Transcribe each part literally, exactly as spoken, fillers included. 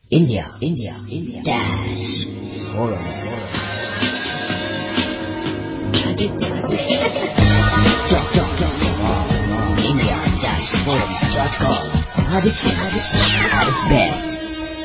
India, India, India, dash, forum. Talk, talk, talk. India dash forums dot com. Hardik Singh at its best.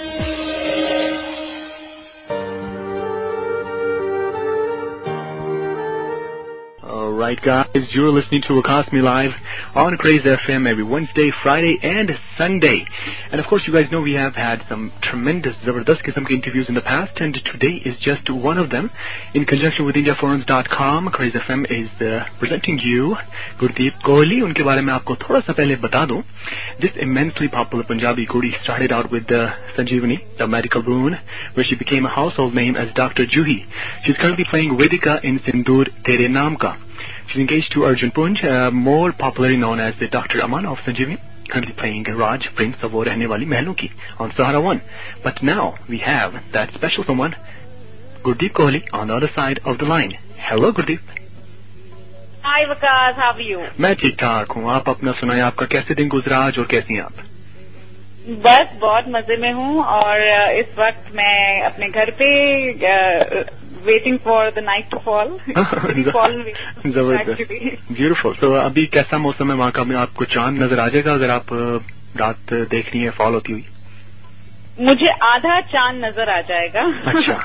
Alright guys, you're listening to Waqas Me Live on Craze F M every Wednesday, Friday and Sunday. And of course you guys know we have had some tremendous Zabardast Qisam ke interviews in the past, and today is just one of them. In conjunction with India Forums dot com, Craze F M is uh, presenting you Gurdeep Kohli. Unke bare mein aapko thoda sa pehle bata दूं. This immensely popular Punjabi Kudi started out with uh, Sanjeevani, the medical boon, where she became a household name as Doctor Juhi. She's currently playing Vedika in Sindoor Tere Naam Ka. She's engaged to Arjun Punj, uh, more popularly known as the Doctor Aman of Sanjeevani, currently playing Raj, Prince of Wo Rehne Wali Mehlon Ki on Sahara One. But now we have that special someone, Gurdeep Kohli, on the other side of the line. Hello, Gurdeep. Hi, Waqas. How are you? मैं ठीक ठाक हूँ. आप अपना सुनाएं, आपका कैसे दिन गुजरा आज और कैसी हैं आप? बस बहुत मजे में हूँ और इस वक्त मैं अपने घर पे waiting for the night to fall. जबरदस्त, ब्यूटीफुल. तो अभी कैसा मौसम है वहाँ का? आपको चांद नजर आ जाएगा अगर आप रात देख रही है फॉल होती हुई? मुझे आधा चांद नजर आ जाएगा. अच्छा,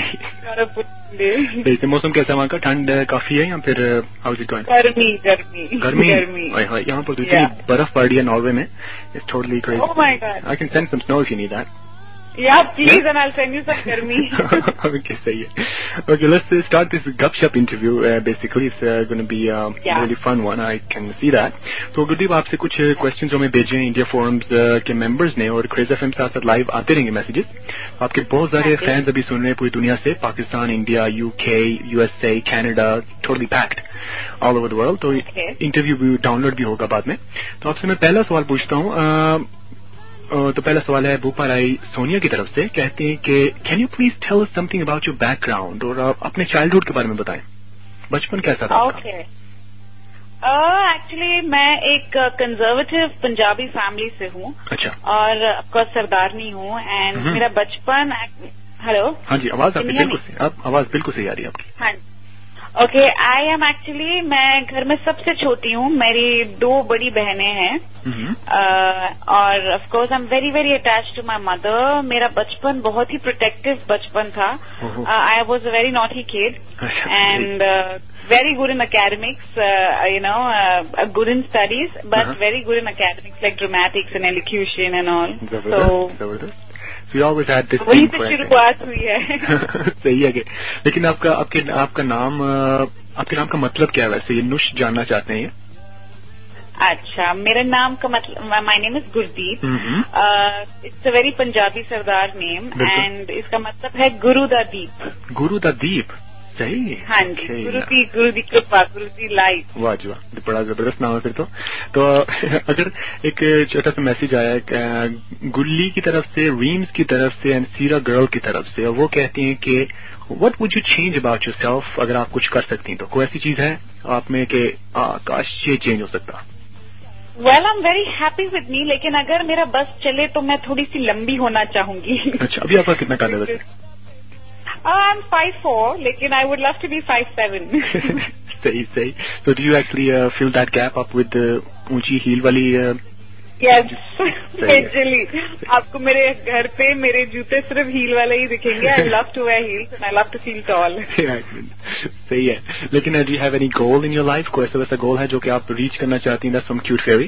सही. तो मौसम कैसा है वहाँ का? ठंड काफी है या फिर हाउ इज इट गोइंग? गर्मी गर्मी गर्मी गर्मी. यहाँ पर तो इतनी बर्फ पड़ रही है नॉर्वे में. It's totally crazy. Oh my god. I can send some snow if you need that. Yeah, please, yeah? And I'll send you some garmi. Okay, sahi hai. Okay, let's uh, start this Gupshup interview. Uh, basically, it's uh, going to be a uh, yeah. really fun one. I can see that. So, Gurdeep, आपसे कुछ questions जो मैं भेजे हैं India Forums uh, के members ने, और Craze F M साथ साथ live आते रहेंगे messages. आपके बहुत सारे fans अभी सुन रहे हैं पूरी दुनिया से, Pakistan, India, U K, U S A, Canada, totally packed all over the world. तो okay. interview भी download भी होगा बाद में. तो आपसे मैं पहला सवाल पूछता हूँ. uh, तो पहला सवाल है भूपा राय सोनिया की तरफ से. कहते हैं कि can you please tell us something about your background, और अपने चाइल्डहुड के बारे में बताएं. बचपन कैसा था? ओके, एक्चुअली मैं एक कंजर्वेटिव पंजाबी फैमिली से हूँ. अच्छा. और ऑफकोर्स सरदारनी हूँ. एंड मेरा बचपन. हेलो. हाँ जी, आवाज आपकी बिल्कुल सही. आप आवाज बिल्कुल सही आ रही है आपकी. हाँ. ओके, आई एम एक्चुअली, मैं घर में सबसे छोटी हूँ. मेरी दो बड़ी बहनें हैं. uh, और of course I am very very attached to my mother. मेरा बचपन बहुत ही प्रोटेक्टिव बचपन था. I was a very naughty kid and very good in academics, uh, you know, uh, good in studies, but uh-huh. very good in academics like dramatics and elocution and all. Zabardast, so, Zabardast. So you always had this वही से शुरुआत हुई है. सही है. लेकिन आपका आपके आपका नाम आपके नाम का मतलब क्या है वैसे? ये नुश जानना चाहते हैं. अच्छा, मेरे नाम का मतलब, my name is Gurdeep. It's a very Punjabi Sardar name and इसका मतलब है गुरु दा दीप. गुरु दा दीप, सही. हाँ जी, गुरु दी गुरु दी कृपा, गुरु दी लाइट. वाह जी वाह, बड़ा जबरदस्त नाम है फिर तो. तो अगर एक छोटा सा मैसेज आया है गुल्ली की तरफ से, रीम्स की तरफ से एंड सीरा गर्ल की तरफ से, और वो कहती हैं कि what would you change about yourself, अगर आप कुछ कर सकती हैं तो कोई ऐसी चीज है आप में कि काश ये चेंज हो सकता? Well, I am very happy with me, लेकिन अगर मेरा बस चले तो मैं थोड़ी सी लंबी होना चाहूंगी. अच्छा, अभी आपका कितना काट है वैसे? आई एम फाइव फोर, लेकिन I would love to be five seven. सही सही. So do you actually uh, fill that gap up with the ऊंची हील वाली? यस, स्पेशली आपको मेरे घर पे मेरे जूते सिर्फ हील वाले ही दिखेंगे. I love to wear heels and I love to feel tall. सही है. लेकिन do you have any goal in your life? कोई ऐसा वैसा गोल है जो कि आप रीच करना चाहती हैं? सम क्यूट फेरी.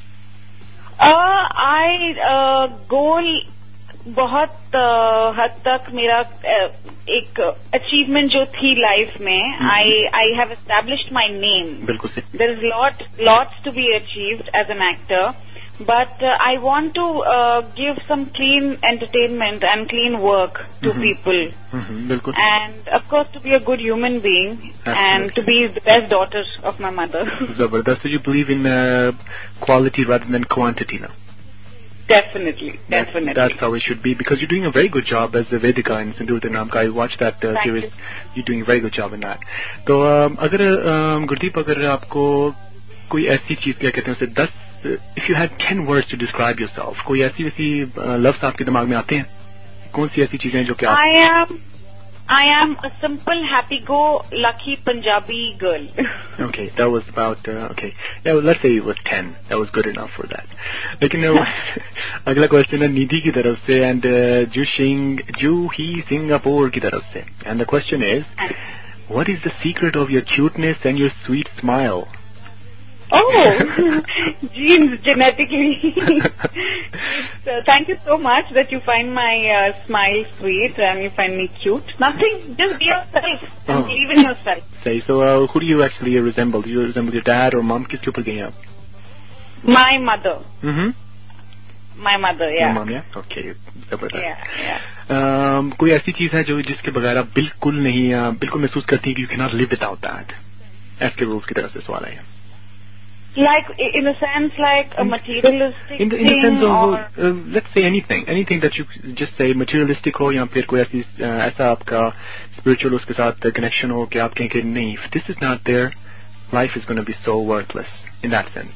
आई गोल बहुत uh, हद तक मेरा uh, एक अचीवमेंट जो थी लाइफ में, I I have established my name. बिल्कुल. There is lot lots to be achieved as an actor, but uh, I want to uh, give some clean entertainment and clean work to mm-hmm. people. Mm-hmm. Bilkul. And of course to be a good human being. Absolutely. And to be the best daughter of my mother. Zabardast. So you believe in uh, quality rather than quantity now? Definitely, definitely. That's, that's how it should be, because you're doing a very good job as the Vedika in Sindoor Tere Naam Ka. I watched that uh, series. You. You're doing a very good job in that. तो um, अगर um, Gurdeep, अगर आपको कोई ऐसी चीज, क्या कहते हैं उसे, दस, if you had ten words to describe yourself, कोई ऐसी वैसी लफ्ज आपके दिमाग में आते हैं? कौन सी ऐसी चीजें जो कि आप... I am I am a simple, happy-go-lucky Punjabi girl. Okay, that was about uh, okay. Yeah, well, let's say it was ten. That was good enough for that. लेकिन अगला क्वेश्चन है निधि की तरफ से and uh, जू सिंह जू ही Singapore की तरफ से and the question is, what is the secret of your cuteness and your sweet smile? Oh, genes, genetically. So, thank you so much that you find my uh, smile sweet and you find me cute. Nothing, just be yourself and oh. believe in yourself. Say, so uh, who do you actually resemble? Do you resemble your dad or mom? किसके ऊपर गई आप? My mother. Mm-hmm. My mother, yeah. Your mom, yeah? Okay, जबरदस्त. Yeah, yeah. Um, कोई ऐसी चीज है जो जिसके बगैर आप बिल्कुल नहीं बिल्कुल महसूस करती हैं कि you cannot live without that? S K rules की तरफ से सवाल है. Like, in a sense, like a materialistic in the, in thing, the sense of, or... Uh, let's say anything, anything that you just say materialistic हो या फिर कोई ऐसी uh, ऐसा आपका spiritual उसके साथ connection हो कि आप कहें कि नहीं, if this is not there, life is going to be so worthless, in that sense.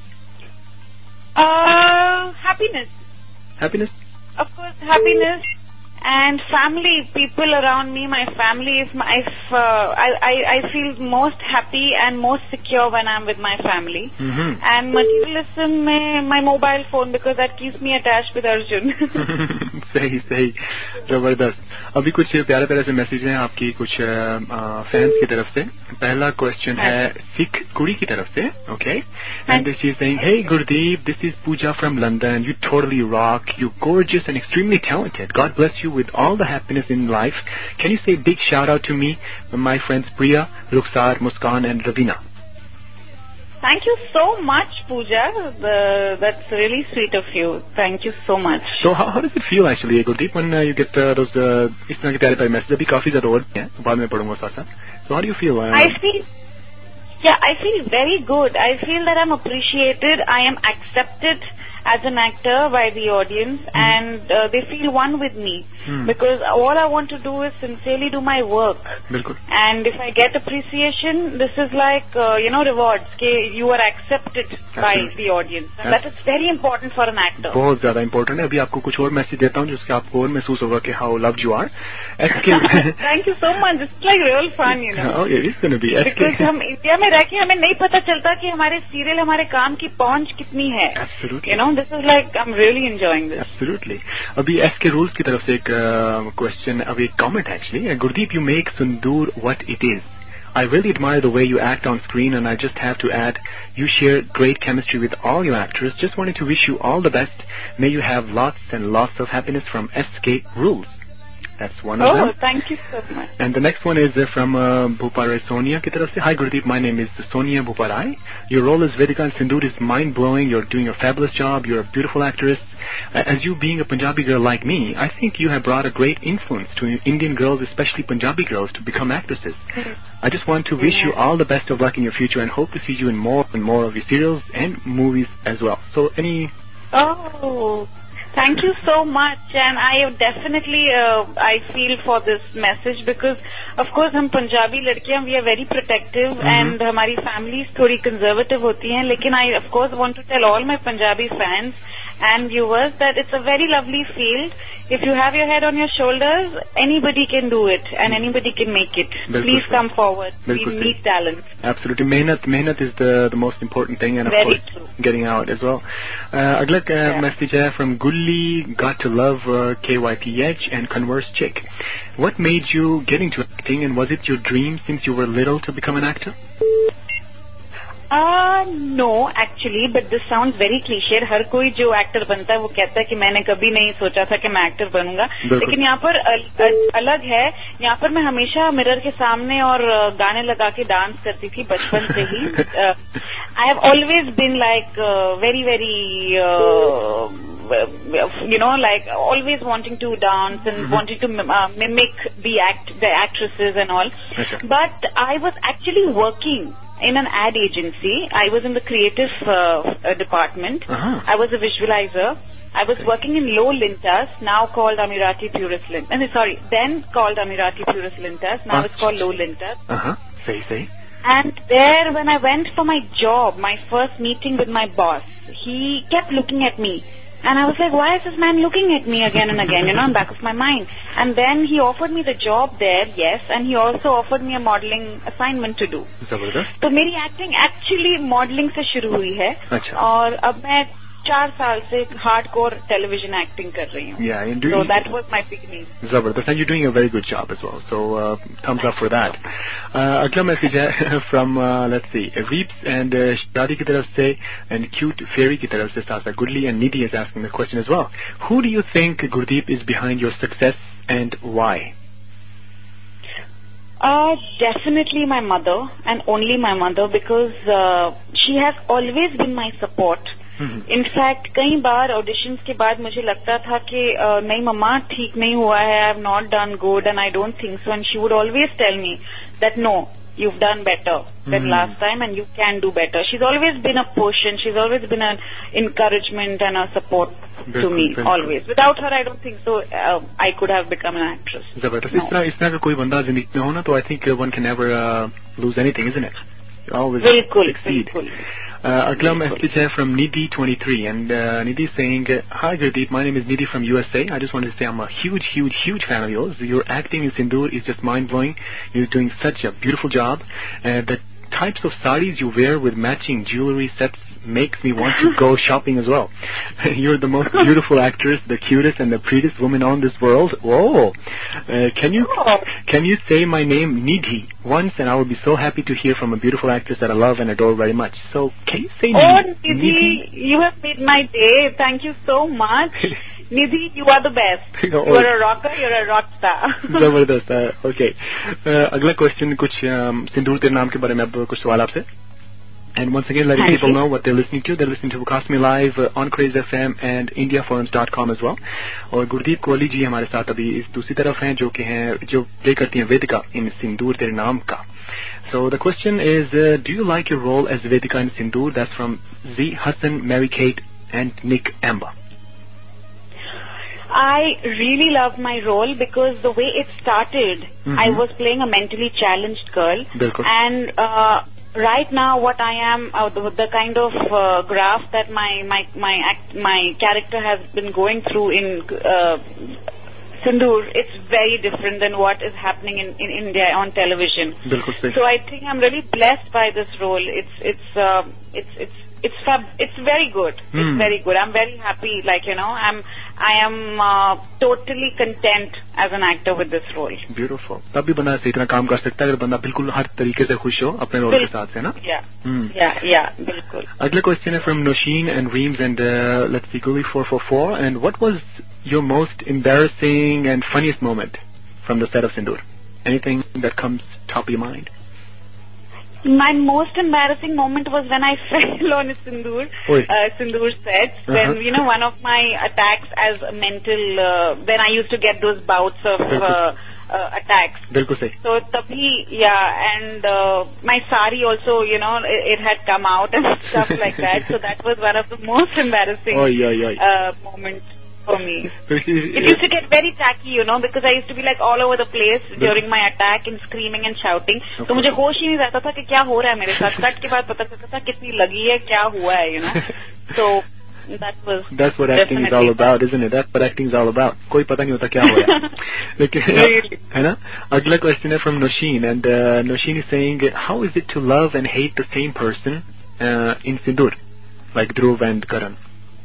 Uh, happiness. Happiness? Of course, happiness. And family, people around me, my family, if, my, if uh, I, I, I feel most happy and most secure when I'm with my family. Mm-hmm. And materialism, my, my mobile phone, because that keeps me attached with Arjun. सही सही जबरदस्त. अभी कुछ प्यारे प्यारे से message हैं आपकी कुछ फैंस की तरफ से. पहला क्वेश्चन है सिख कुड़ी की तरफ से. Okay, and she is saying, hey Gurdeep, this is Pooja from London. You totally rock. You're gorgeous and extremely talented. God bless you with all the happiness in life. Can you say a big shout out to me, my friends Priya, Rukhsar, Muskan and Ravina? Thank you so much, Pooja. The, that's really sweet of you. Thank you so much. So how, how does it feel actually, Gurdeep, when uh, you get uh, those uh, इस तरह के प्यारे प्यारे message? अभी काफी ज्यादा और हैं, बाद में पढ़ूंगा साथ साथ. So how do you feel? Uh, I feel, yeah, I feel very good. I feel that I'm appreciated. I am accepted as an actor by the audience, mm. and uh, they feel one with me, mm. because all I want to do is sincerely do my work. Bilkul. And if I get appreciation, this is like, uh, you know, rewards. Ke you are accepted Absolutely. By the audience. And that is very important for an actor. बहुत ज़्यादा important है. अभी आपको कुछ और message देता हूँ जिसके आपको और महसूस होगा कि how loved you are. Thank you so much. It's like real fun, you know. Oh, it is going to be. Because हम इंडिया में रह के हमें नहीं पता चलता कि हमारे सीरियल हमारे काम की पहुंच कितनी है. Absolutely. You know, this is like, I'm really enjoying this. Absolutely. अभी एस के रूल्स की तरफ से एक क्वेश्चन, अभी एक comment actually. Gurdeep, you make Sundur what it is. I really admire the way you act on screen, and I just have to add, you share great chemistry with all your actors. Just wanted to wish you all the best. May you have lots and lots of happiness from S K Rules. That's one of oh, them. Oh, thank you so much. And the next one is uh, from uh, Bhuparai Sonia ki taraf se. Hi Gurdeep, my name is Sonia Bhuparai. Your role as Vedika in Sindoor is mind-blowing. You're doing a fabulous job. You're a beautiful actress. Uh, as you being a Punjabi girl like me, I think you have brought a great influence to Indian girls, especially Punjabi girls, to become actresses. Mm-hmm. I just want to wish yeah. you all the best of luck in your future and hope to see you in more and more of your serials and movies as well. So any... Oh... Thank you so much, and I definitely uh, I feel for this message because, of course, हम पंजाबी लड़कियां we are very protective mm-hmm. and हमारी families थोड़ी conservative होती हैं. लेकिन I of course want to tell all my Punjabi fans and viewers that it's a very lovely field. If you have your head on your shoulders, anybody can do it and anybody can make it. Bilkul Please true. Come forward. Bilkul we need talent. Absolutely. Mehnat, mehnat is the, the most important thing, and of very course true. Getting out as well. Uh, अगला uh, yeah. message है from Gulli, Got to Love uh, K Y T H and Converse Chick. What made you get into acting, and was it your dream since you were little to become an actor? Uh, no, actually, but this sounds very cliched. हर कोई जो actor बनता है वो कहता है कि मैंने कभी नहीं सोचा था कि मैं एक्टर बनूंगा. लेकिन यहाँ पर अल, अल, अलग है. यहाँ पर मैं हमेशा मिरर के सामने और गाने लगा के डांस करती थी बचपन से ही. uh, I have always been like uh, very very uh, you know, like always wanting to dance and mm-hmm. wanting to uh, mimic the act the actresses and all. Okay. But I was actually working in an ad agency. I was in the creative uh, department. Uh-huh. I was a visualizer. I was working in Low Lintas, now called Amirati Purus Lintas. Uh, sorry, then called Amirati Purus Lintas. Now uh, it's called Low Lintas. Uh-huh. Say, say. And there, when I went for my job, my first meeting with my boss, he kept looking at me. And I was like, why is this man looking at me again and again, you know, in the back of my mind? And then he offered me the job there, yes, and he also offered me a modeling assignment to do. जबरदस्त. तो मेरी acting actually modeling से शुरू हुई है. अच्छा. और अब मैं चार साल से hardcore television acting कर रही हूँ. Yeah, and do so that was my beginning. जबरदस्त. And you're doing a very good job as well. So uh, thumbs up for that. Uh, अगला मैसेज है from uh, let's see, Reeps and uh, Shadi की तरफ से and Cute Fairy की तरफ से Sasa Goodly and Nidhi is asking the question as well. Who do you think, Gurdeep, is behind your success and why? Uh, definitely my mother, and only my mother, because uh, she has always been my support. In fact कई बार auditions के बाद मुझे लगता था कि uh, नहीं मम्मा ठीक नहीं हुआ है, I have not done good and I don't think so, and she would always tell me that no, you've done better than mm. last time and you can do better. She's always been a push and she's always been an encouragement and a support बिल्कुल, to me, बिल्कुल. Always. Without her, I don't think so uh, I could have become an actress. जबरदस्त. इस तरह इस तरह का कोई बंदा जिंदगी में हो ना, तो I think one can never uh, lose anything, isn't it? You always बिल्कुल, succeed. बिल्कुल. Uh, Agla message here from Nidhi twenty-three, and uh, Nidhi is saying, "Hi Gurdeep, my name is Nidhi from U S A. I just wanted to say I'm a huge, huge, huge fan of yours. Your acting in Sindoor is just mind-blowing. You're doing such a beautiful job. Uh, the types of sarees you wear with matching jewelry sets makes me want to go shopping as well. You're the most beautiful actress, the cutest and the prettiest woman on this world. Whoa! Uh, can you can you say my name Nidhi once, and I will be so happy to hear from a beautiful actress that I love and adore very much. So can you say oh, Nidhi? Nidhi, you have made my day. Thank you so much. Nidhi, you are the best. You oh. are a rocker, you're a rock star. जबरदस्त है. Okay. Uh, अगला question कुछ um, Sindoor तेरे नाम के बारे में अब कुछ सवाल आपसे. And once again, letting people know what they're listening to. They're listening to Cast Me Live uh, on Craze F M and India Forums dot com as well. और गुरदीप कोहली जी हमारे साथ अभी इस दूसरी तरफ हैं, जो कि हैं जो प्ले करती हैं वेदिका इन सिंदूर तेरे नाम का. So the question is, uh, do you like your role as Vedika in Sindoor? That's from Z Hassan, Mary Kate, and Nick Amber. I really love my role because the way it started, mm-hmm. I was playing a mentally challenged girl, Bilkul. and uh, right now what I am, uh, the, the kind of uh, graph that my my my act, my character has been going through in uh, Sindoor, it's very different than what is happening in, in India on television. Bilkul. So I think I'm really blessed by this role. It's it's uh, it's it's it's fab, it's very good. Mm. It's very good. I'm very happy. Like you know, I'm I am uh, totally content as an actor with this role. Beautiful. तब भी बंदा इतना काम कर सकता है अगर बंदा बिल्कुल हर तरीके से खुश हो अपने रोल के साथ से ना. Yeah. Mm. Yeah. Yeah. बिल्कुल. अगला क्वेश्चन है from Nosheen and Reems and uh, let's see, Gully four four four. And what was your most embarrassing and funniest moment from the set of Sindoor? Anything that comes top of your mind? My most embarrassing moment was when I fell on a Sindoor, uh, Sindoor set. Uh-huh. When, you know, one of my attacks as a mental, uh, when I used to get those bouts of uh, uh, attacks. So, tabhi, yeah, and uh, my sari also, you know, it, it had come out and stuff like that. So that was one of the most embarrassing oy, oy, oy. Uh, moments for me. It used to get very tacky, you know, because I used to be like all over the place during my attack and screaming and shouting. तो मुझे होश ही नहीं रहता था कि क्या हो रहा है मेरे साथ. कट के बाद पता चलता था कितनी लगी है, क्या हुआ है, you know. So that was. That's what acting is all about, isn't it? That's what acting is all about. कोई पता नहीं होता क्या हो रहा है. लेकिन है ना. अगला question है from Nosheen, and uh, Nosheen is saying, how is it to love and hate the same person uh, in Sindoor, like Dhruv and Karan?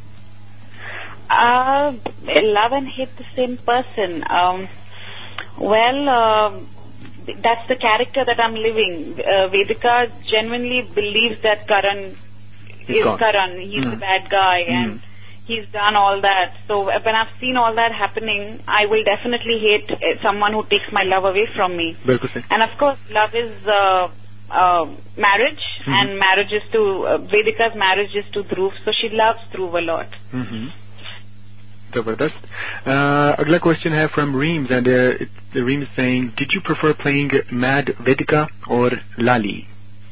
Uh, love and hate the same person. Um, well, uh, that's the character that I'm living. Uh, Vedika genuinely believes that Karan he's is gone. Karan. He's mm. the bad guy, mm. and he's done all that. So when I've seen all that happening, I will definitely hate someone who takes my love away from me. And of course, love is uh, uh, marriage, mm-hmm. and marriage is to uh, Vedika's marriage is to Dhruv, so she loves Dhruv a lot. Mm-hmm. Zabardast. Uh, agla question hai from Reems, and uh, it, the Reems is saying, did you prefer playing Mad Vedika or Lali?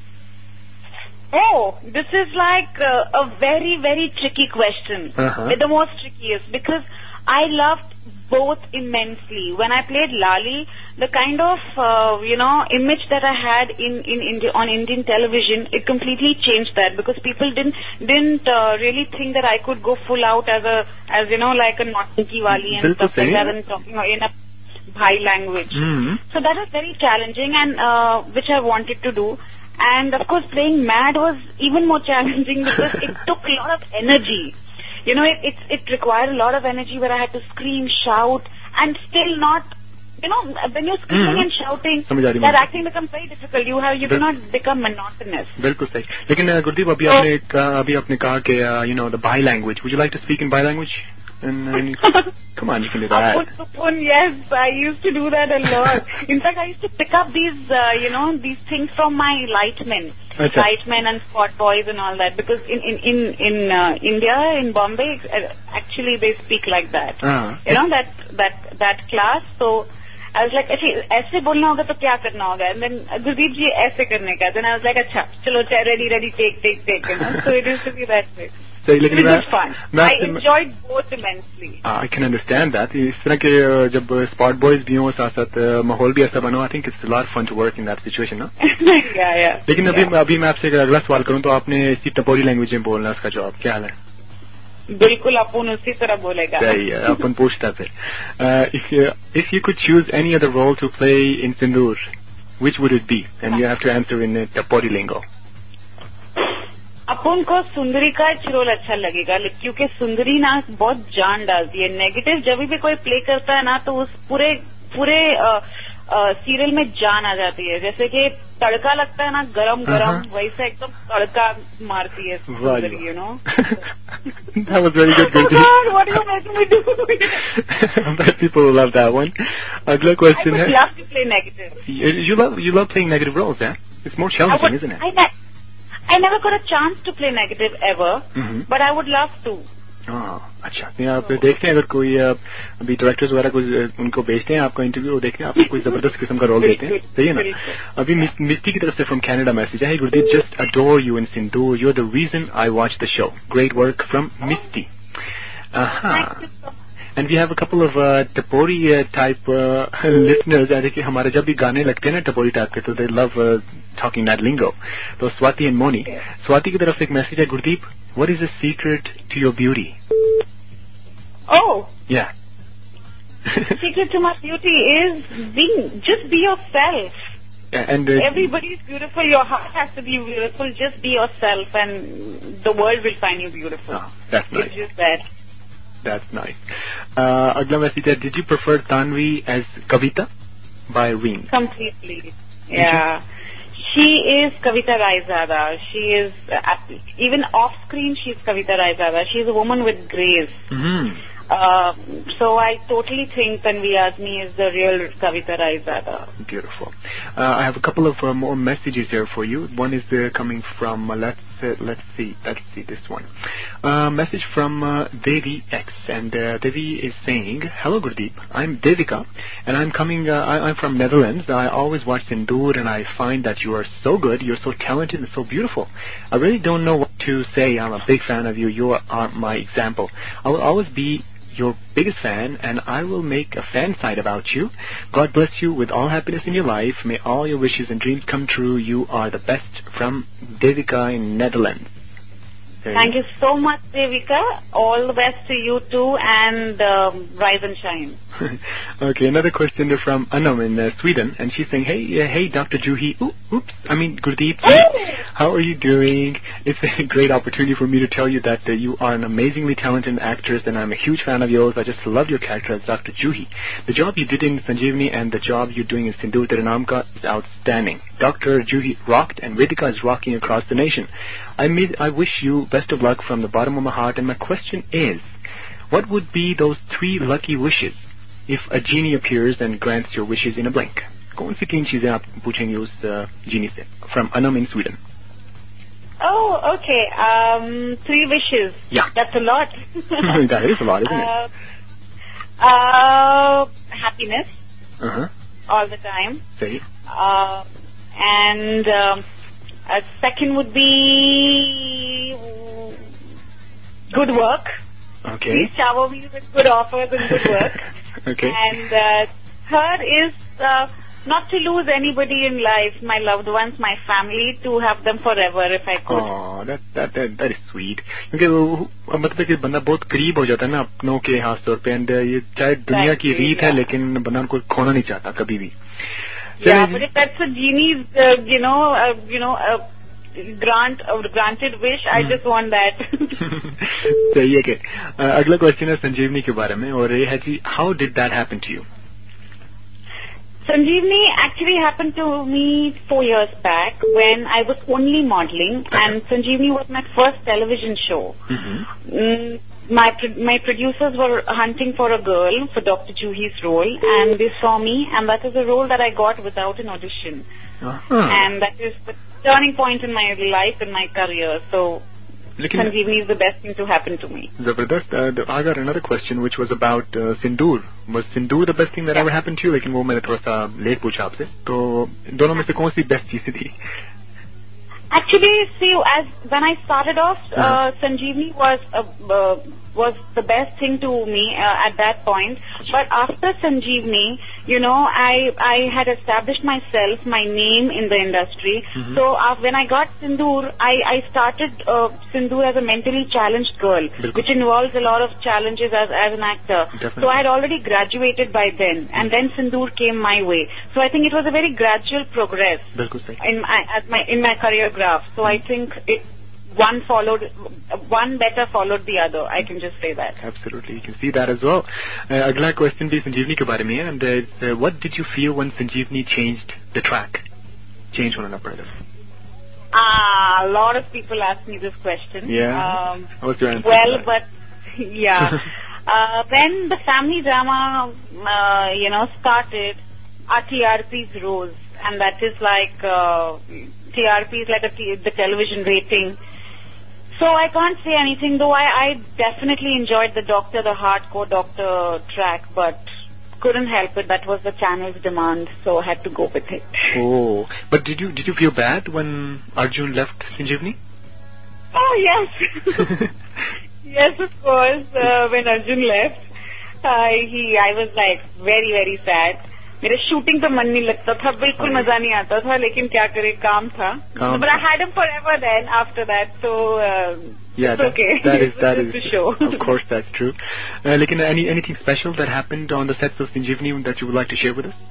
Oh, this is like uh, a very, very tricky question. Uh-huh. The most trickiest, because I loved both immensely. When I played Lali, the kind of, uh, you know, image that I had in, in India, on Indian television, it completely changed that because people didn't, didn't uh, really think that I could go full out as a, as, you know, like a Nautanki Wali and stuff like that and talking in a Bhai language. Mm-hmm. So that was very challenging and, uh, which I wanted to do. And of course playing Mad was even more challenging because it took a lot of energy. You know, it, it, it required a lot of energy where I had to scream, shout, and still not, you know, when you're screaming mm-hmm. and shouting, that acting becomes very difficult. You have, you cannot become monotonous. बिल्कुल सही. लेकिन गुरदीप अभी आपने अभी आपने कहा कि you know the Bhai language. Would you like to speak in Bhai language? And, and come on, you can do that. Apun, apun, yes, I used to do that a lot. In fact, I used to pick up these, uh, you know, these things from my lightmen, Achha. lightmen and spot boys and all that. Because in in in, in uh, India, in Bombay, uh, actually they speak like that. Uh-huh. You know that that that class. So I was like, ऐसे बोलना होगा तो क्या करना होगा? And then Gurdeep ji ऐसे करने का. Then I was like, अच्छा, चलो, ready, ready, take, take, take. You know, so it used to be that way. So, it was fun. I enjoyed both immensely. Uh, I can understand that. इस तरह के जब spot boys भी हों साथ साथ माहौल भी ऐसा बनो, I think it's a lot of fun to work in that situation, ना? yeah, yeah. लेकिन अभी yeah. अभी मैं आपसे अगला सवाल करूं तो आपने इसी टपोरी लैंग्वेज में बोलना उसका जवाब क्या हाल है? बिल्कुल अपन उसी तरह बोलेगा. सही है, अपन पूछता फिर. If you if you could choose any other role to play in Sindoor, which would it be? And you have to answer in Tapori lingo. अपन को सुंदरी का रोल अच्छा लगेगा क्योंकि सुंदरी ना बहुत जान डालती है. नेगेटिव जब भी कोई प्ले करता है ना तो उस पूरे पूरे सीरियल में जान आ जाती है. जैसे कि तड़का लगता है ना गरम गरम, वैसे एकदम तड़का मारती है सुंदरी. You know That was very good. God, what are you making me do? I bet people will love that one. अगला question है. I would love to play negative. You, you love you love playing negative roles, yeah? It's more challenging, would, isn't it? I, I never got a chance to play negative ever, mm-hmm. but I would love to. हाँ, अच्छा. आप देखते हैं अगर कोई अभी directors वगैरह कुछ उनको भेजते हैं आपका इंटरव्यू देखते हैं, आपको कोई जबरदस्त किस्म का रोल देते हैं, सही है ना? अभी मिस्टी की तरफ से फ्रॉम कनाडा मैसेज है. Gurdeep, just adore you in Sindoor. You are the reason I watch the show. Great work from Misty. And we have a couple of uh, Tapori uh, type uh, listeners. I think हमारे जब भी गाने लगते हैं ना Tapori type के, तो they love uh, talking that lingo. तो Swati and Moni. Swati की तरफ से एक मैसेज है. Gurdeep, what is the secret to your beauty? Oh. Yeah. Secret to my beauty is being, just be yourself. Yeah, and uh, everybody is beautiful. Your heart has to be beautiful. Just be yourself, and the world will find you beautiful. Oh, that's nice. It's just that. That's nice. Uh, अगला message है. Did you prefer Tanvi as Kavita by Reem? Completely. Yeah. She is Kavita Raizada. She is, uh, even off screen, she's Kavita Raizada. She's a woman with grace. Mm-hmm. Uh, so I totally think Tanvi Azmi is the real Kavita Raizada. Beautiful. Uh, I have a couple of uh, more messages here for you. One is uh, coming from, uh, let's uh, let's see, let's see this one. Uh, message from uh, Devi X, and uh, Devi is saying, "Hello Gurdeep, I'm Devika, and I'm coming. Uh, I, I'm from Netherlands. I always watch Sindoor, and I find that you are so good. You're so talented and so beautiful. I really don't know what to say. I'm a big fan of you. You are my example. I will always be your biggest fan, and I will make a fan site about you. God bless you with all happiness in your life. May all your wishes and dreams come true. You are the best." From Devika in Netherlands. There Thank you. you so much, Devika. All the best to you too, and um, rise and shine. Okay, another question from Anam in uh, Sweden, and she's saying, "Hey, uh, hey, Doctor Juhi. Ooh, oops, I mean Gurdeep. How are you doing? It's a great opportunity for me to tell you that uh, you are an amazingly talented actress, and I'm a huge fan of yours. I just love your character as Doctor Juhi. The job you did in Sanjeevani and the job you're doing in Sindoor Tiranamka is outstanding. Doctor Juhi rocked, and Vedika is rocking across the nation. I made, I wish you best of luck from the bottom of my heart, and my question is, what would be those three lucky wishes if a genie appears and grants your wishes in a blink? कौन सी तीन चीजें आप पूछेंगे उस genie से? From Anam in Sweden. Oh, okay. Um, three wishes. Yeah. That's a lot. That is a lot, isn't uh, it? Uh, happiness. Uh-huh. All the time. Say. Uh, and um, a second would be good work. Okay. Please shower me with good offers and good work. Okay. And uh, third is uh, not to lose anybody in life, my loved ones, my family, to have them forever if I could. Oh, that that that, that is sweet. क्योंकि वो मतलब कि बंदा बहुत करीब हो जाता है ना अपनों के खास तौर पे, एंड ये चाहे दुनिया की रीत है लेकिन बंदा उनको खोना नहीं चाहता कभी भी. Yeah, but if that's a genie's, uh, you know, uh, you know, uh, grant, uh, granted wish, I just want that. सही है कि अगला क्वेश्चन है संजीवनी के बारे में, और ये है जी, how did that happen to you? Sanjeevni actually happened to me four years back when I was only modeling, and Sanjeevni was my first television show. Mm-hmm. Mm, my my producers were hunting for a girl for Doctor Juhi's role, and they saw me, and that is a role that I got without an audition. Uh-huh. And that is the turning point in my life and my career. So Sanjeevni is the best thing to happen to me. Zabardast. Uh, I got another question which was about uh, Sindoor. Was Sindoor the best thing that yeah. ever happened to you? लेकिन वो मैंने थोड़ा सा late पूछा आपसे. तो दोनों में से कौन सी बेस्ट चीज़ थी? Actually, see, as when I started off, uh-huh. uh, Sanjeevni was uh, uh, was the best thing to me uh, at that point. But after Sanjeevni, you know, I I had established myself, my name in the industry. Mm-hmm. So uh, when I got Sindoor, I I started uh, Sindoor as a mentally challenged girl, Bilkul. Which involves a lot of challenges as as an actor. Definitely. So I had already graduated by then, mm-hmm. and then Sindoor came my way. So I think it was a very gradual progress Bilkul. in my at my in my career graph. So I think it. One followed, one better followed the other. I can just say that. Absolutely, you can see that as well. Uh, अगला question भी संजीवनी के बारे में है. And uh, what did you feel when Sanjeevni changed the track? Change होना ना पड़ेगा. Ah, a lot of people ask me this question. Yeah. Um, What's your answer? Well, but yeah, uh, when the family drama, uh, you know, started, our T R Ps rose, and that is like uh, T R Ps like a t- the television rating. So I can't say anything, though I, I definitely enjoyed the Doctor, the hardcore Doctor track, but couldn't help it. That was the channel's demand, so I had to go with it. Oh, but did you did you feel bad when Arjun left Sanjeevni? Oh, yes. Yes, of course. Uh, when Arjun left, uh, he, I was like very, very sad. मेरे shooting तो मन नहीं लगता था, बिल्कुल मजा नहीं आता था, लेकिन क्या करे, काम था. But I had him forever then after that, so uh, yeah, it's okay. That is that is the show. Of course, that's true. Uh, लेकिन any anything special that happened on the sets of Sanjeevni that you would like to share with us?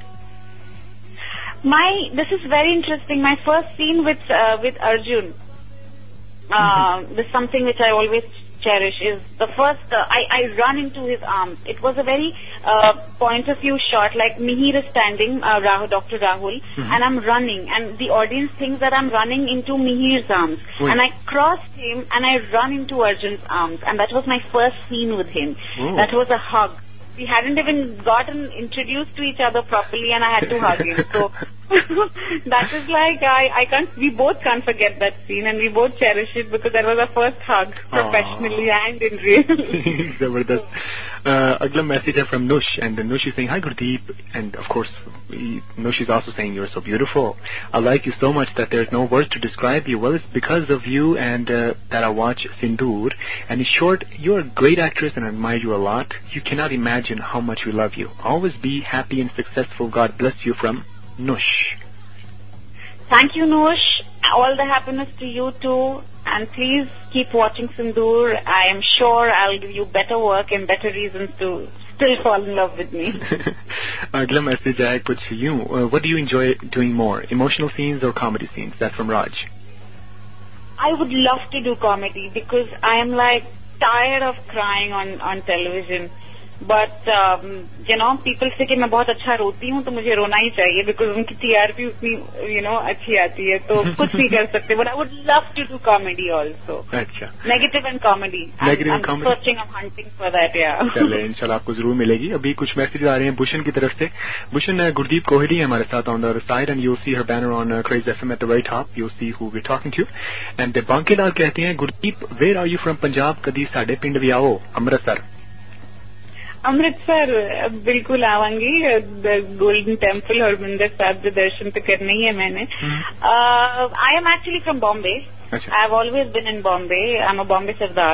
My this is very interesting. My first scene with uh, with Arjun. Uh, mm-hmm. This is something which I always cherish, is the first uh, I, I run into his arms. It was a very uh, point of view shot, like Mihir is standing, uh, Rahul, Doctor Rahul, mm-hmm. and I'm running, and the audience thinks that I'm running into Mihir's arms. Wait. And I crossed him and I run into Arjun's arms, and that was my first scene with him. Ooh. That was a hug. We hadn't even gotten introduced to each other properly, and I had to hug him. So that is like, I, I can't, we both can't forget that scene, and we both cherish it because that was our first hug, professionally Aww. And in real. Zabardast. Uh, agla message is from Nush, and Nush is saying, hi Gurdeep, and of course, we, Nush is also saying, you're so beautiful. I like you so much that there's no words to describe you. Well, it's because of you and uh, that I watch Sindoor, and in short, you're a great actress and I admire you a lot. You cannot imagine how much we love you. Always be happy and successful. God bless you, from Nush. Thank you, Nush. All the happiness to you too. And please keep watching Sindoor. I am sure I'll give you better work and better reasons to still fall in love with me. Agla message I put to you. Uh, what do you enjoy doing more? Emotional scenes or comedy scenes? That's from Raj. I would love to do comedy because I am like tired of crying on, on television. But, um, you know, people say कि मैं बहुत अच्छा रोती हूँ तो मुझे रोना ही चाहिए because उनकी T R P उतनी, you know, अच्छी आती है तो कुछ नहीं कर सकते. But I would love to do comedy also. अच्छा. Negative and comedy. Negative I'm, and comedy. I'm searching, I'm hunting for that, yeah. चले, इंशाल्लाह आपको जरूर मिलेगी. अभी कुछ मैसेज आ रहे हैं भूषण की तरफ से. भूषण गुरदीप कोहली है हमारे साथ on the other side, and you'll see her banner on uh, Crazy F M at the very top. You'll see who we're talking to. And the Bankelal कहते हैं, Gurdeep, where are you from Punjab? कदी साडे पिंड भी आओ, अमृतसर. अमृतसर बिल्कुल आवांगी. Golden temple और मंदिर साहब के दर्शन तो करने ही है मैंने. I am actually from Bombay. I have always been in Bombay. I am a Bombay Sardar.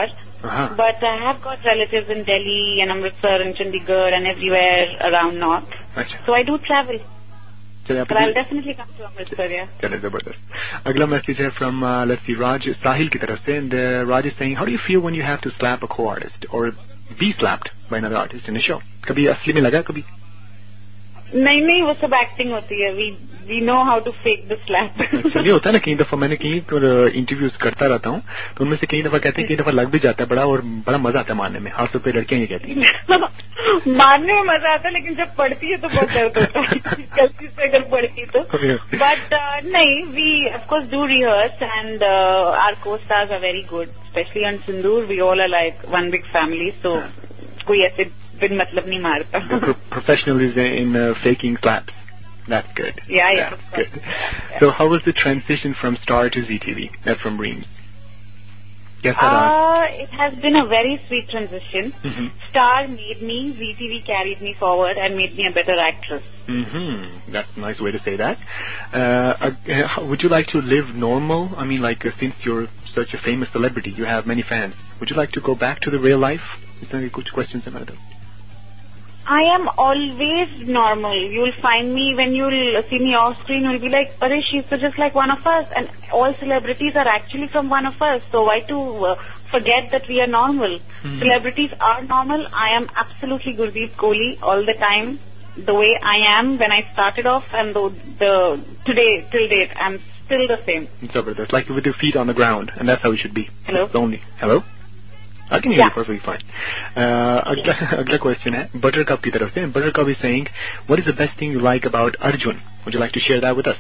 Uh-huh. But I have got relatives in Delhi and Amritsar and Chandigarh and everywhere around north. Achha. So I do travel. But I'll definitely come to Amritsar, yeah. Chale, zabardast. Agla message hai from, uh, let's see, Raj, Sahil ki taraf se, and uh, Raj is saying, how do you feel when you have to slap a co-artist or be slapped by another artist in a show? Kabhi asli mein laga, kabhi? नहीं नहीं वो सब acting होती है. We we know how to fake the slap. चलिए होता है ना, कई दफा मैंने कई इंटरव्यूज करता रहता हूँ तो उनमें से कई दफा कहते हैं कई दफा लग भी जाता है बड़ा और बड़ा मजा आता है मारने में. खासतौर पे लड़कियां ये कहती हैं मारने में मजा आता है लेकिन जब पड़ती है तो बहुत दर्द होता है गलती से अगर पड़ती तो. बट नहीं, we of course do rehearse and our co stars are very good, specially on Sindoor. We all are like one big family, so कोई ऐसे बिन मतलब नहीं मारता. Professionals in uh, faking slaps. That's good. Yeah, yeah. That's good. Yeah. So how was the transition from Star to Z T V? That's from Reams. Yes, uh, it has been a very sweet transition. Mm-hmm. Star made me, Z T V carried me forward and made me a better actress. Mm-hmm. That's a nice way to say that. Uh, uh, would you like to live normal? I mean, like, uh, since you're such a famous celebrity, you have many fans. Would you like to go back to the real life? Is there any good questions about that? I am always normal. You'll find me, when you'll see me off screen, you'll be like, Pare, she's just like one of us. And all celebrities are actually from one of us. So why to uh, forget that we are normal? Mm-hmm. Celebrities are normal. I am absolutely Gurdeep Kohli all the time. The way I am when I started off and the, the today, till date, I'm still the same. Zabardast, like with your feet on the ground. And that's how we should be. Hello? That's only. Hello? I can hear yeah. you perfectly fine. Uh, agla, agla question hai, Buttercup ki taraf se. Buttercup is saying, what is the best thing you like about Arjun? Would you like to share that with us?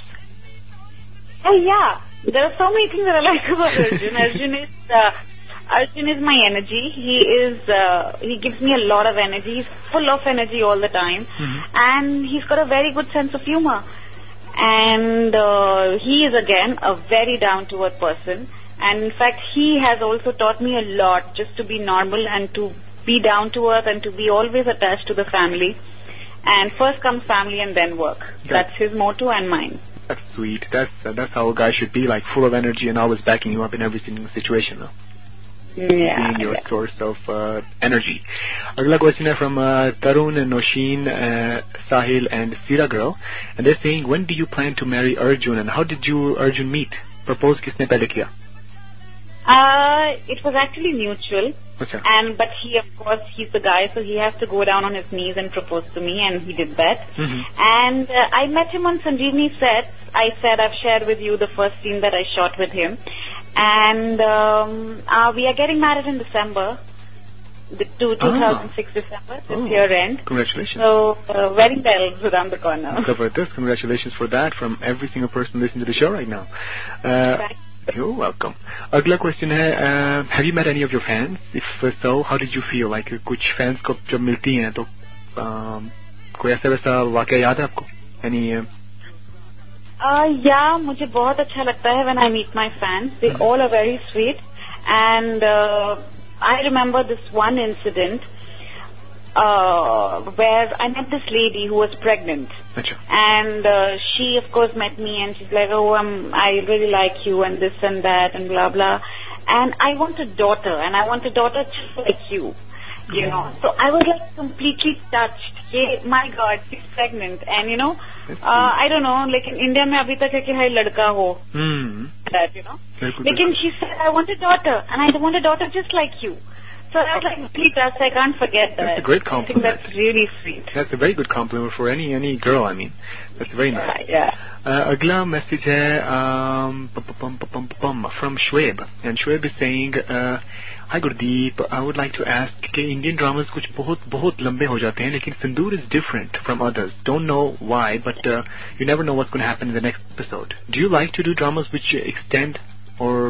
Oh yeah, there are so many things that I like about Arjun. Arjun is, uh, Arjun is my energy. He is, uh, he gives me a lot of energy. He's full of energy all the time. Mm-hmm. And he's got a very good sense of humor. And uh, he is again a very down-to-earth person. And in fact, he has also taught me a lot just to be normal and to be down to earth and to be always attached to the family. And first comes family and then work. That's, that's his motto and mine. That's sweet. That's uh, that's how a guy should be, like full of energy and always backing you up in every single situation. No? Yeah. Being your yeah. source of uh, energy. Agla question is from uh, Tarun and Noshin, uh, Sahil and Sira Girl. And they're saying, when do you plan to marry Arjun and how did you Arjun meet? Propose kisne pehle kiya? Uh, it was actually mutual. Okay. And but he, of course, he's the guy, so he has to go down on his knees and propose to me, and he did that. Mm-hmm. And uh, I met him on Sanjeevani sets. I said I've shared with you the first scene that I shot with him, and um, uh, we are getting married in December, the two thousand six ah. December, this oh. year end. Congratulations! So uh, wedding bells around the corner. Zabardast. Congratulations for that from every single person listening to the show right now. Uh, You're welcome. Agla question hai, uh, have you met any of your fans? If so, how did you feel? Like, कुछ fans को जब मिलती हैं तो um, कोई ऐसा वैसा वाकया याद है आपको? Any? Uh... Uh, yeah, मुझे बहुत अच्छा लगता है when I meet my fans. They mm-hmm. all are very sweet, and uh, I remember this one incident uh, where I met this lady who was pregnant. Achha. And uh, she, of course, met me and she's like, oh, I'm, I really like you and this and that and blah, blah. And I want a daughter, and I want a daughter just like you, you know. So I was like completely touched. Hey, my God, she's pregnant. And, you know, uh, I don't know, like in India, mein abhi tak hai ki hai ladka ho. Hmm. That, you know. Lekin she said, I want a daughter, and I want a daughter just like you. So I was like, really touched. I can't forget that. That's a great compliment. I think that's really sweet. That's a very good compliment for any any girl, I mean. That's very nice. Yeah. Uh, agla message hai um, from Shoaib. And Shoaib is saying, uh, Hi Gurdeep, I would like to ask कि Indian dramas कुछ बहुत बहुत लंबे हो जाते हैं, लेकिन Sindoor is different from others. Don't know why, but uh, you never know what's going to happen in the next episode. Do you like to do dramas which extend or...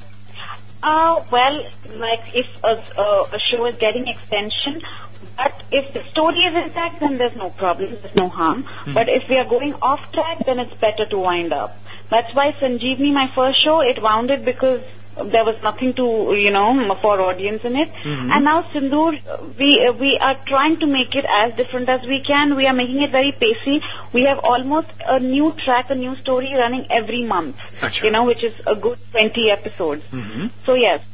Uh, well, like if a, a, a show is getting extension, but if the story is intact, then there's no problem, there's no harm. Mm-hmm. But if we are going off track, then it's better to wind up. That's why Sanjeevani, my first show, it wounded because there was nothing to, you know, for audience in it. Mm-hmm. And now Sindoor, we uh, we are trying to make it as different as we can. We are making it very pacey. We have almost a new track, a new story running every month, Achha. you know, which is a good twenty episodes. Mm-hmm. So yes.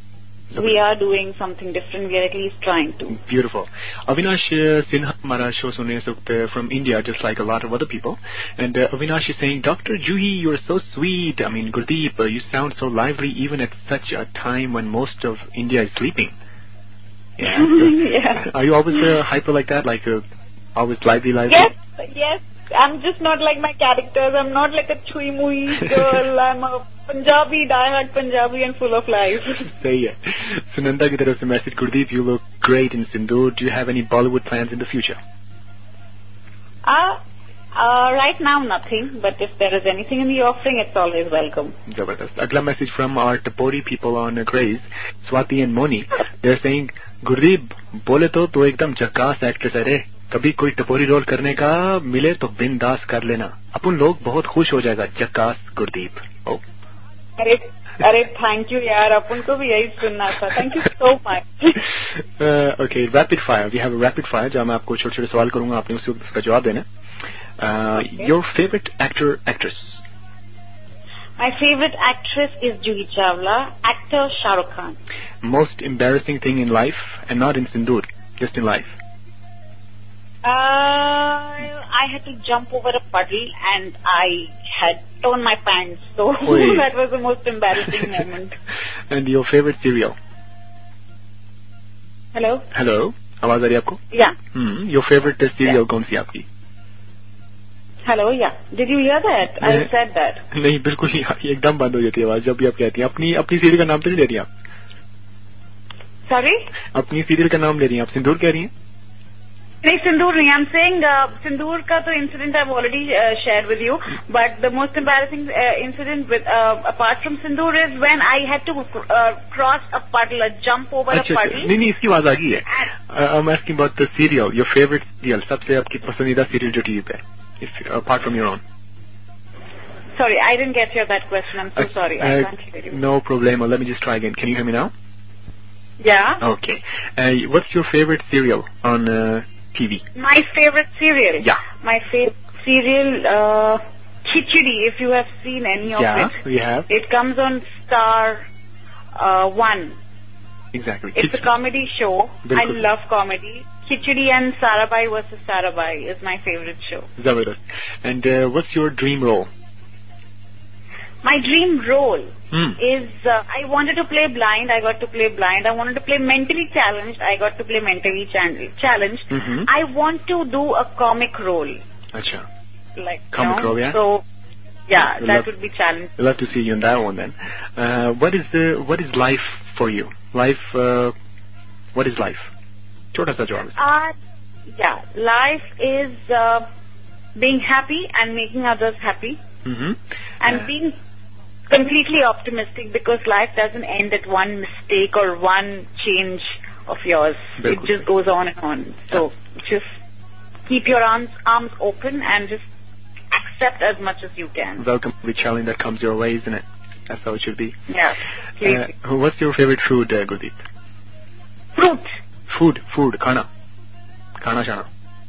we are doing something different. We are at least trying to. Beautiful. Avinash uh, Sinha, हमारा show सुनने सुक्त from India, just like a lot of other people. And uh, Avinash is saying, Doctor Juhi, you're so sweet. I mean, Gurdeep, uh, you sound so lively even at such a time when most of India is sleeping. Yeah. Yeah. Are you always uh, hyper like that? Like uh, always lively, lively? Yes, yes. I'm just not like my characters. I'm not like a chui mui girl. I'm a Punjabi, diehard Punjabi and full of life. Sahi hai. Sunanda ki taraf se message, Gurdeep, you look great in Sindoor. Do you have any Bollywood plans in the future? Uh, uh, right now, nothing. But if there is anything in the offering, it's always welcome. Zabardast. Agla message from our Tapori people on uh, Craze, Swati and Moni. They're saying, Gurdeep, bole to to ekdam jackass actress hai re. कभी कोई टपोरी role करने का मिले तो बिंदास कर लेना. अपन लोग बहुत खुश हो जाएगा. जक्कास गुरदीप. ओ. अरे अरे थैंक यू यार, अपन को भी यही सुनना था. Thank you so much. Okay, rapid fire. We have a rapid fire जहां मैं आपको छोटे छोटे सवाल करूंगा, आपने उसी वक्त उसका जवाब देना. Your favourite actor actress? My favorite actress is Juhi Chawla. Actor Shah Rukh Khan. Most embarrassing thing in life, and not in Sindoor, just in life. Uh, I had to jump over a puddle and I had torn my pants, so that was the most embarrassing moment. And your favorite cereal? Hello? Hello? आवाज आ रही है आपको? Yeah. Hmm. Your favorite cereal कौन सी आपकी? Hello, yeah. Did you hear that? I said that. नहीं, बिल्कुल नहीं. एकदम बंद हो जाती है आवाज जब भी आप कहती हैं. अपनी अपनी सीरियल का नाम तो नहीं ले रही आप? Sorry? अपनी सीरियल का नाम ले रही हैं आप? सिंदूर कह रही हैं? नहीं, सिंदूर नहीं. I'm saying uh, सिंदूर का तो incident I've already uh, shared with you, but the most embarrassing uh, incident with uh, apart from Sindoor is when I had to uh, cross a puddle, a jump over अच्छा, a puddle. नहीं नहीं, इसकी आवाज आ गई है. I'm asking about the serial, your favorite serial, सबसे आपकी पसंदीदा सीरियल जो टीवी पे है, if apart from your own. Sorry, I didn't get your that question. I'm so uh, sorry. I can't hear you. No problem. Let me just try again. Can you hear me now? Yeah. Okay. Uh, what's your favorite serial on uh, T V? My favorite serial? Yeah. My favorite serial, uh, Khichdi, if you have seen any of yeah, it. Yeah, we have. It comes on Star uh, One. Exactly. It's Khichdi. a comedy show. Bilkul. I love comedy. Khichdi and Sarabai versus Sarabai is my favorite show. Zabardast. And uh, what's your dream role? My dream role hmm. is, uh, I wanted to play blind, I got to play blind. I wanted to play mentally challenged, I got to play mentally ch- challenged. Mm-hmm. I want to do a comic role. Acha. Like, comic you know? role, yeah? So, yeah, we'll that love, would be challenging. We'd love to see you in that one then. Uh, what is the, what is life for you? Life, uh, what is life? Chota sa jawab. Uh, yeah, life is uh, being happy and making others happy. Mm-hmm. And uh, being completely optimistic, because life doesn't end at one mistake or one change of yours. It just goes on and on. So just keep your arms arms open and just accept as much as you can. Welcome every challenge that comes your way, isn't it? That's how it should be. Yeah. Uh, what's your favorite food, uh, Gurdeep? Fruit. Food, food, khana. Khana shana.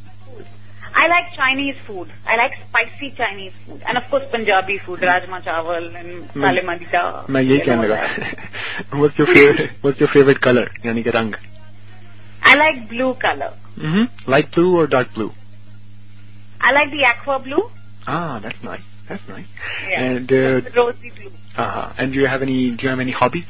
I like Chinese food. I like spicy Chinese food. And of course Punjabi food, rajma chawal and sale madita. मैं यही कहने लगा. What's your favorite what's your favorite color? यानी कि रंग? I like blue color. Mm-hmm. Light blue or dark blue? I like the aqua blue. Ah, that's nice. That's nice. Yeah. And uh, rosy blue. Uh-huh. And do you have any do you have any hobbies?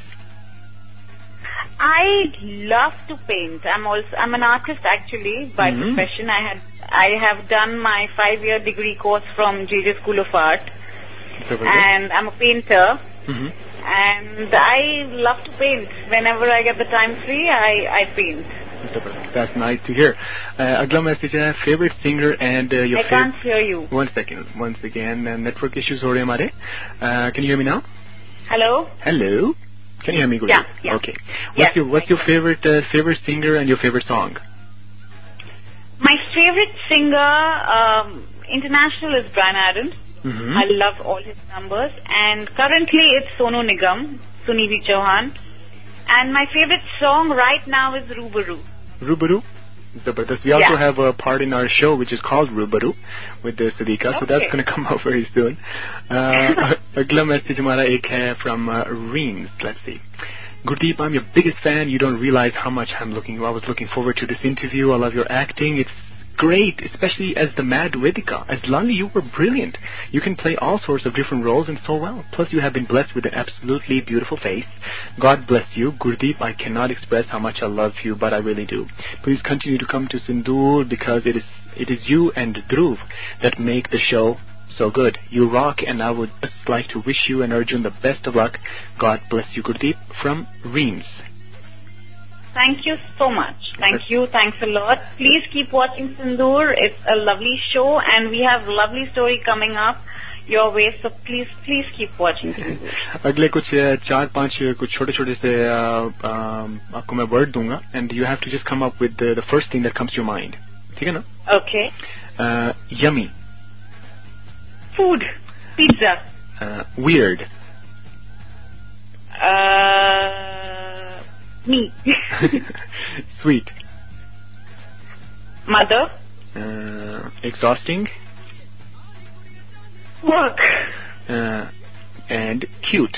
I love to paint. I'm also I'm an artist actually by mm-hmm. profession. I had I have done my five-year degree course from J J School of Art, and I'm a painter. Mm-hmm. And I love to paint. Whenever I get the time free, I I paint. That's nice to hear. Uh, Agla message hai, favorite singer and uh, your I can't hear you. One second. Once again, uh, network issues ho rahe hamare. Uh, can you hear me now? Hello. Hello. Can you hear me good? Yeah, yeah. Okay. What's yes, your What's your favorite uh, favorite singer and your favorite song? My favorite singer, um, international, is Brian Adams. Mm-hmm. I love all his numbers. And currently it's Sonu Nigam, Sunidhi Chauhan. And my favorite song right now is Rubaru. Rubaru? Zabardast. We also yeah. have a part in our show which is called Rubaru with the Sadiqa, okay. So that's going to come out very soon. Uh, agla message hamara ek hai from uh, Reams. Let's see. Gurdeep, I'm your biggest fan. You don't realize how much I'm looking. I was looking forward to this interview. I love your acting. It's great, especially as the Mad Vedika. As Lali, you were brilliant. You can play all sorts of different roles and so well. Plus, you have been blessed with an absolutely beautiful face. God bless you. Gurdeep, I cannot express how much I love you, but I really do. Please continue to come to Sindoor because it is it is you and Dhruv that make the show so good. You rock, and I would just like to wish you and Arjun the best of luck. God bless you, Gurdeep, from Reams. Thank you so much. Thank you. Thanks a lot. Please keep watching Sindoor. It's a lovely show and we have lovely story coming up your way. So please, please keep watching Sindoor. अगले कुछ चार पांच कुछ छोटे छोटे से आपको मैं word दूंगा and you have to just come up with the, the first thing that comes to your mind. ठीक है ना? Okay. Uh, yummy. Food. Pizza. Uh, weird. Uh... Me. Sweet. Mother. Uh, exhausting. Work. Uh, and cute.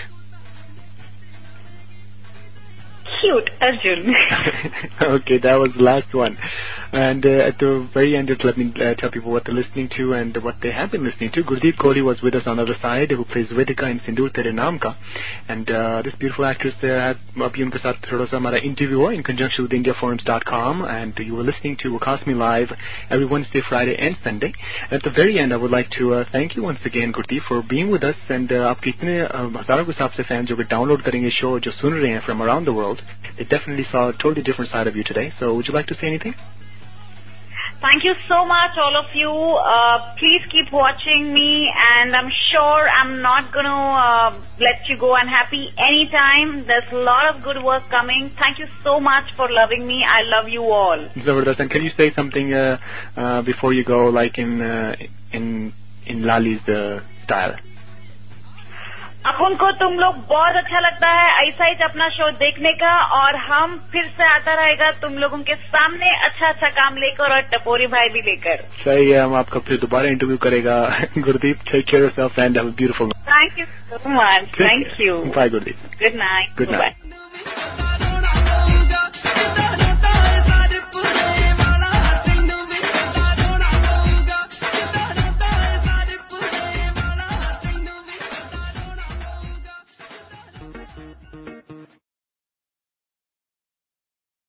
Cute, Arjun. Okay, that was the last one. And uh, at the very end, let me uh, tell people what they're listening to and what they have been listening to. Gurdeep Kohli was with us on the other side, who plays Vedika in Sindoor Tere Naam Ka. And uh, this beautiful actress uh, had abhi unke saath thoda sa hamara interview hua in conjunction with India Forums dot com. And you were listening to Wakasmi Live every Wednesday, Friday, and Sunday. And at the very end, I would like to uh, thank you once again, Gurdeep, for being with us. And aapke itne hazaron ke hisaab se fans jo download karenge show, jo sun rahe hain from around the world, they definitely saw a totally different side of you today. So would you like to say anything? Thank you so much, all of you. Uh, please keep watching me, and I'm sure I'm not going to uh, let you go unhappy anytime. There's a lot of good work coming. Thank you so much for loving me. I love you all. Zabardast. And can you say something uh, uh, before you go, like in uh, in in Lali's uh, style? अपन को तुम लोग बहुत अच्छा लगता है ऐसा ही अपना show देखने का और हम फिर से आता रहेगा तुम लोगों के सामने अच्छा अच्छा काम लेकर और टपोरी भाई भी लेकर. सही है, हम आपका फिर दोबारा इंटरव्यू करेगा. Gurdeep, take care of yourself and have a beautiful night. Thank you so much. Thank you. Bye Gurdeep. Good night. Good night.